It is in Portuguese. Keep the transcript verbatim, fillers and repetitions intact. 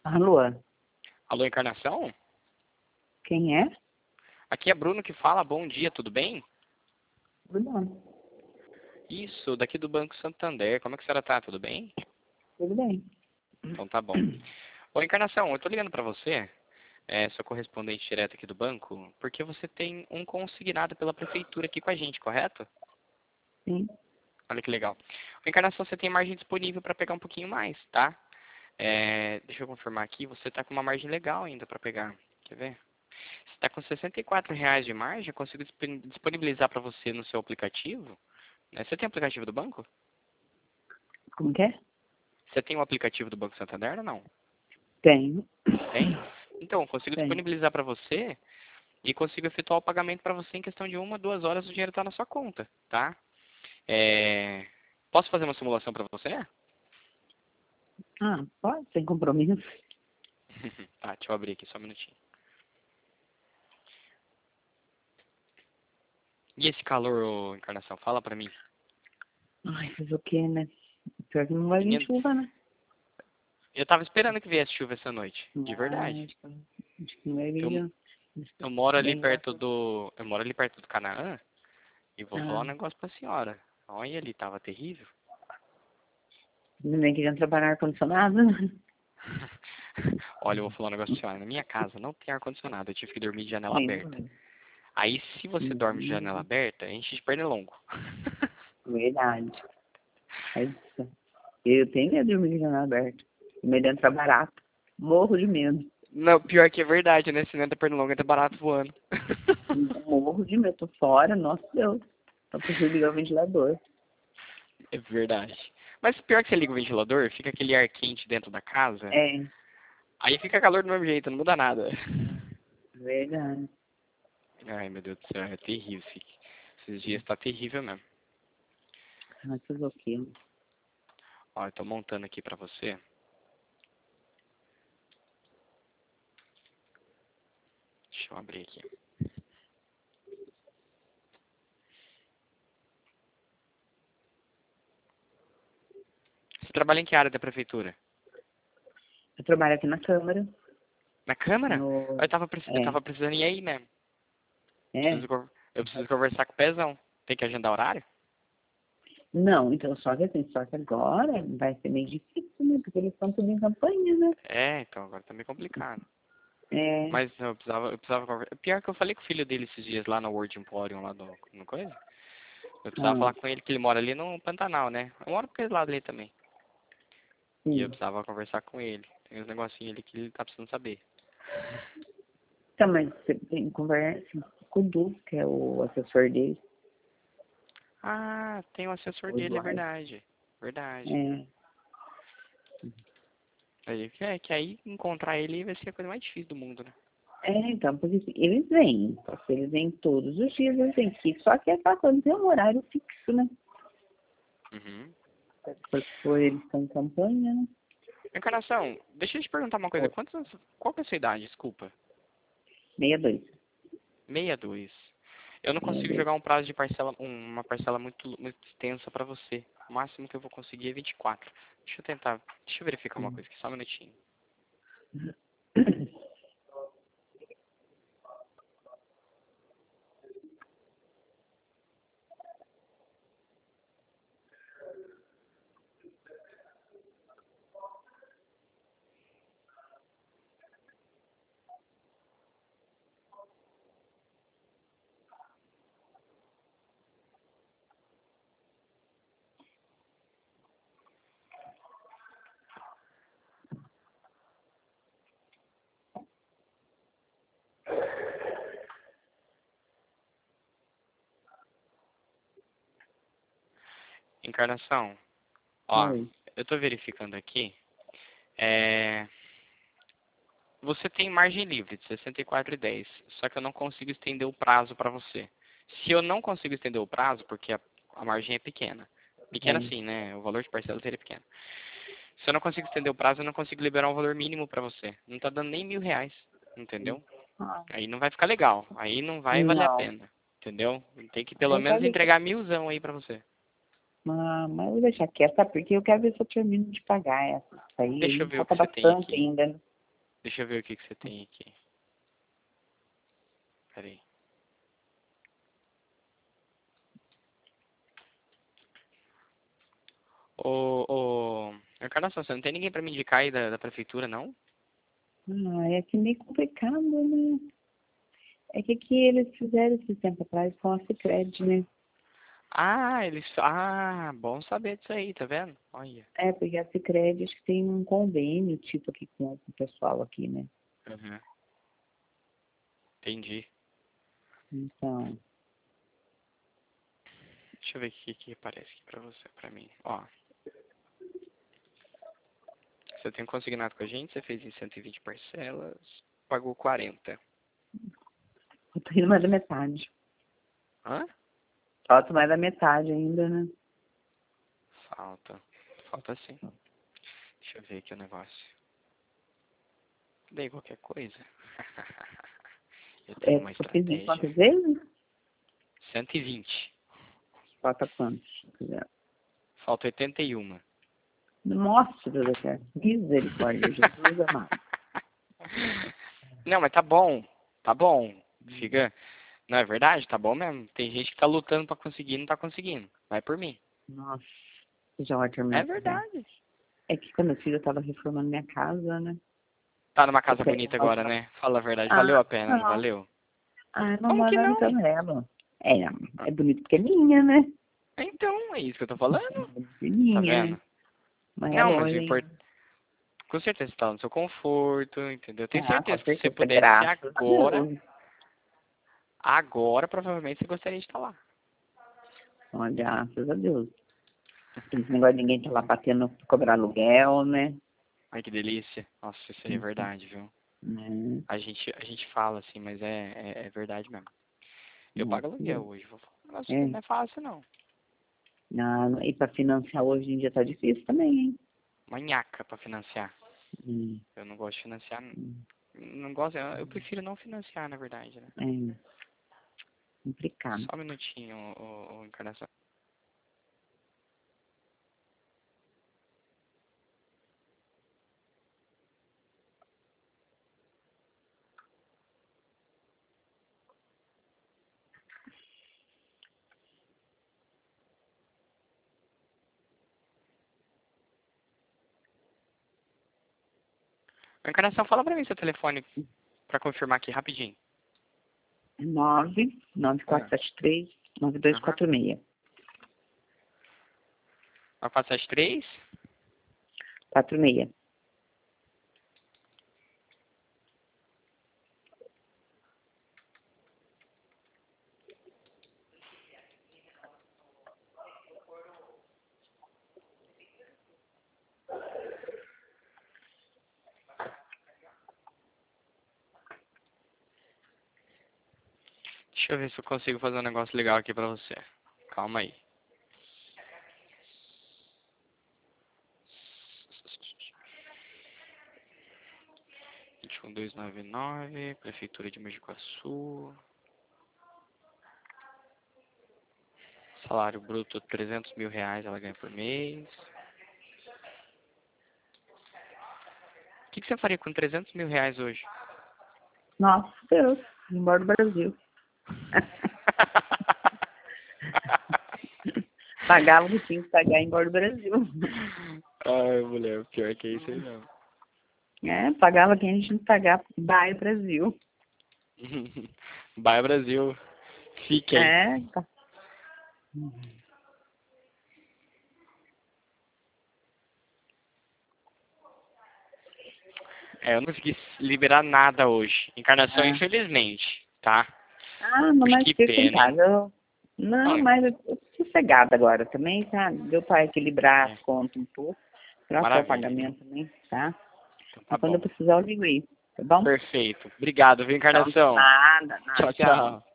Alô? Alô, Encarnação? Quem é? Aqui é Bruno que fala. Bom dia, tudo bem? Bruno. Isso, daqui do Banco Santander. Como é que a senhora tá? Tudo bem? Tudo bem. Então tá bom. Ô, Encarnação, eu tô ligando pra você, é, sou correspondente direto aqui do banco, porque você tem um consignado pela prefeitura aqui com a gente, correto? Sim. Olha que legal. Ô, Encarnação, você tem margem disponível para pegar um pouquinho mais, tá? É, deixa eu confirmar aqui, você tá com uma margem legal ainda para pegar. Quer ver? Você está com sessenta e quatro reais de margem, eu consigo disponibilizar para você no seu aplicativo. Né? Você tem aplicativo do banco? Como que é? Você tem o aplicativo do Banco Santander ou não? Tenho. Tem? Então, eu consigo Tenho. disponibilizar para você e consigo efetuar o pagamento para você em questão de uma, duas horas, o dinheiro está na sua conta, tá? É, posso fazer uma simulação para você? Ah, pode, sem compromisso. Tá, deixa eu abrir aqui só um minutinho. E esse calor, ô, Encarnação? Fala pra mim. Ai, fazer o quê, né? Pior que não vai vir Menino, chuva, né? eu tava esperando que viesse chuva essa noite, de verdade. Mas, acho que não vai vir, Eu, não. eu moro ali Bem, perto do. Eu moro ali perto do Canaã e vou falar um ah, negócio pra senhora. Olha ali, tava terrível. ninguém querendo trabalhar ar-condicionado, né? Olha, eu vou falar um negócio pra senhora. Na minha casa não tem ar-condicionado, eu tive que dormir de janela Nem aberta. não. Aí, se você dorme de janela Hum, aberta, enche de pernilongo. verdade. É isso. Eu tenho medo de dormir de janela aberta. Medo de entrar barato. Morro de medo. Não, pior que é verdade, né? Se não é da pernilongo, é da barato voando. Morro de medo. Tô fora, nossa Deus. Só preciso ligar o ventilador. É verdade. Mas pior que você liga o ventilador, fica aquele ar quente dentro da casa. É, Aí fica calor do mesmo jeito, não muda nada. verdade. Ai, meu Deus do céu, é terrível. esse- Esses dias tá terrível mesmo. Mas fazer o quê? Ó, eu tô montando aqui pra você. Deixa eu abrir aqui. Você trabalha em que área da prefeitura? Eu trabalho aqui na Câmara. Na Câmara? No... Eu tava, preci- eu É, tava precisando ir aí, né? é. Preciso, con- eu preciso conversar com o Pezão. Tem que agendar horário? Não, então só que assim, só que agora vai ser meio difícil, né? Porque eles estão tudo em campanha, né? É, então agora tá meio complicado. É. Mas eu precisava, eu precisava conversar. Pior que eu falei com o filho dele esses dias lá no World Emporium, lá do, no coisa. Eu precisava Ah, falar com ele que ele mora ali no Pantanal, né? Eu moro por aquele lado ali também. E eu sim. precisava conversar com ele. Tem uns negocinhos ali que ele tá precisando saber. Então, mas você tem conversa com o Du, que é o assessor dele. Ah, tem o assessor O dele, é Eduardo. verdade. Verdade. É. Aí, que, é, que aí encontrar ele vai ser a coisa mais difícil do mundo, né? É, então, porque assim, eles vêm. Só que eles vêm todos os dias, eles vêm aqui. Só que é aquela coisa, tem um horário fixo, né? Uhum. Porque eles estão em campanha, né? Encarnação, deixa eu te perguntar uma coisa. Oi. Quantos, anos- qual que é a sua idade? Desculpa. Meia dois. Meia dois. Eu não Meia consigo dois. jogar um prazo de parcela, um- uma parcela muito, muito extensa pra você. O máximo que eu vou conseguir é vinte e quatro. Deixa eu tentar, deixa eu verificar uma coisa aqui, só um minutinho. Encarnação, ó, Oi. eu tô verificando aqui. É, você tem margem livre de sessenta e quatro e dez, só que eu não consigo estender o prazo para você. Se eu não consigo estender o prazo, porque a, a margem é pequena. Pequena É. sim, né? O valor de parcela seria pequeno. Se eu não consigo estender o prazo, eu não consigo liberar um valor mínimo para você. Não tá dando nem mil reais, entendeu? Ah, Aí não vai ficar legal. Aí não vai valer a não. pena, entendeu? Tem que pelo Eu quero menos deixar, entregar milzão aí para você. ah, mas eu vou deixar quieto, sabe? Porque eu quero ver se eu termino de pagar essa. Isso aí, Deixa eu aí ver o falta que você tem bastante aqui. ainda, né? Deixa eu ver o que, que você tem aqui. Peraí. Ô, ô, Encarnação, você não tem ninguém pra me indicar aí da, da prefeitura, não? Ah, é que meio complicado, né? É que aqui eles fizeram esse tempo atrás com a Sicredi, né? Ah, eles... Ah, bom saber disso aí, tá vendo? Olha. É, porque a Sicredi acho que tem um convênio, tipo, aqui com o pessoal aqui, né? Uhum. Entendi. Então, Deixa eu ver o que, que aparece aqui pra você, pra mim. Ó. Você tem consignado com a gente, você fez em cento e vinte parcelas, pagou quarenta. eu tô indo mais da metade. Hã? Falta mais da metade ainda, né? Falta. Falta sim. Deixa eu ver aqui o negócio. Dei qualquer coisa. Eu tenho É, uma eu fiz em estratégia. quantas vezes? cento e vinte. Falta quantos? Se quiser. Falta oitenta e um. Nossa, Deus do céu. Misericórdia, Jesus amado. Não, mas tá bom. Tá bom. Fica... Não é verdade? Tá bom mesmo. Tem gente que tá lutando pra conseguir e não tá conseguindo. Vai por mim. Nossa, Jorge, É meu Deus. verdade. É que quando eu fiz, eu tava reformando minha casa, né? Tá numa Eu casa peguei bonita uma agora, outra- né? Fala a verdade. Valeu Ah, a pena, não não. valeu? Ah, não Como que mora no não? Canelo. É, é bonito porque é minha, né? Então, é isso que eu tô falando. É Tá minha, né? vendo? Mas é Não, mas o longe, hein? importante... Com certeza você tá no seu conforto, entendeu? Tenho Ah, com certeza que se você certeza, pudesse graças a agora, Deus. agora provavelmente você gostaria de estar lá. Ó, graças a Deus. Esse negócio de ninguém tá lá batendo pra cobrar aluguel, né? Ai, que delícia. Nossa, isso aí é verdade, viu? Né? A gente, a gente fala assim, mas é, é, é verdade mesmo. Eu Nossa, pago aluguel hoje, vou falar. um negócio que é. não é fácil, não. Não, e para financiar hoje em dia tá difícil também, hein? Manhaca pra financiar. Hum, Eu não gosto de financiar. hum, Não gosto, eu eu prefiro não financiar, na verdade, né? é complicado. Só um minutinho, ô, ô, Encarnação. Encarnação, fala pra mim seu telefone pra confirmar aqui rapidinho. Nove, nove, quatro, Ah. sete, três, nove, dois, Aham. quatro, seis. quatro sete três? Quatro, seis. Deixa eu ver se eu consigo fazer um negócio legal aqui pra você. Calma aí. vinte e um, dois nove nove, Prefeitura de Mogi Guaçu. Salário bruto trezentos mil reais ela ganha por mês. O que, que você faria com trezentos mil reais hoje? Nossa, Deus, embora do Brasil. Pagava o que tinha que pagar e ir embora do Brasil. Ai, mulher, pior que isso aí não. É, pagava quem a gente não pagava. Vai, Brasil. Vai, Brasil. Fiquem. É, tá. É, eu não consegui liberar nada hoje. Encarnação, Ah, infelizmente, tá? ah, não, Puxa, mas que fica em pena, hein? casa. Eu- Não, Olha, mas eu tô sossegada agora também, tá? Deu para equilibrar é, as contas um pouco. Para só o maravilha. pagamento também, tá? Então E tá quando eu bom. precisar, eu ligo aí, tá bom? Perfeito. Obrigado, viu, Então, Encarnação? nada, nada, Tchau, tchau. tchau.